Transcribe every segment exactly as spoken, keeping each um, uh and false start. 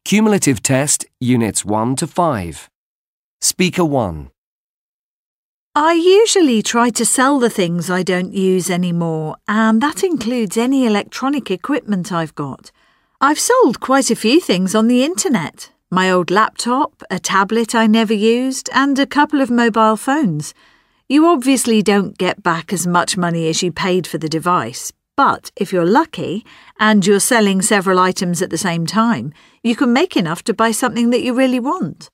Cumulative Test, Units one to five. Speaker one. I usually try to sell the things I don't use anymore, and that includes any electronic equipment I've got. I've sold quite a few things on the internet. My old laptop, a tablet I never used, and a couple of mobile phones. You obviously don't get back as much money as you paid for the device, but if you're lucky and you're selling several items at the same time, you can make enough to buy something that you really want.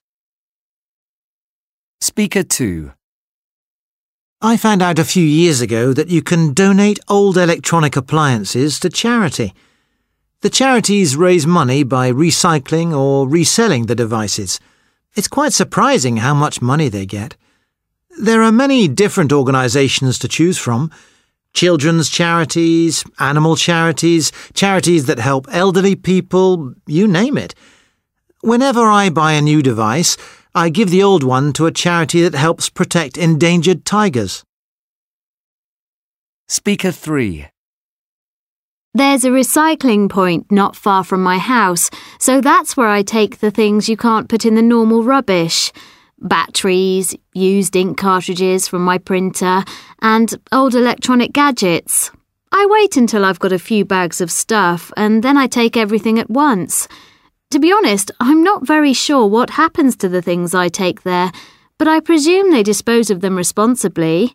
Speaker two. I found out a few years ago that you can donate old electronic appliances to charity. The charities raise money by recycling or reselling the devices. It's quite surprising how much money they get. There are many different organisations to choose from. Children's charities, animal charities, charities that help elderly people, you name it. Whenever I buy a new device, I give the old one to a charity that helps protect endangered tigers. Speaker three. There's a recycling point not far from my house, so that's where I take the things you can't put in the normal rubbish. Batteries, used ink cartridges from my printer, and old electronic gadgets. I wait until I've got a few bags of stuff, and then I take everything at once. To be honest, I'm not very sure what happens to the things I take there, but I presume they dispose of them responsibly.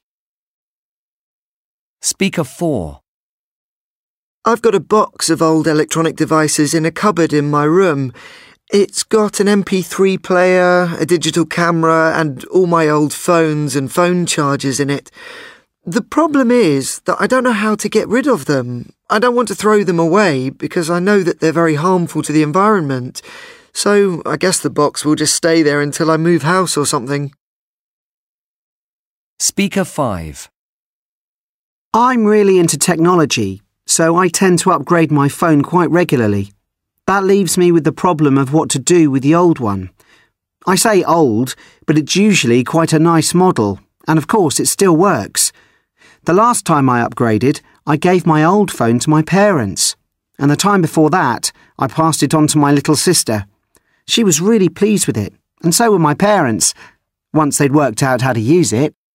Speaker four. I've got a box of old electronic devices in a cupboard in my room. It's got an M P three player, a digital camera, and all my old phones and phone chargers in it. The problem is that I don't know how to get rid of them. I don't want to throw them away because I know that they're very harmful to the environment. So I guess the box will just stay there until I move house or something. Speaker five. I'm really into technology, so I tend to upgrade my phone quite regularly. That leaves me with the problem of what to do with the old one. I say old, but it's usually quite a nice model, and of course it still works. The last time I upgraded, I gave my old phone to my parents, and the time before that, I passed it on to my little sister. She was really pleased with it, and so were my parents, once they'd worked out how to use it.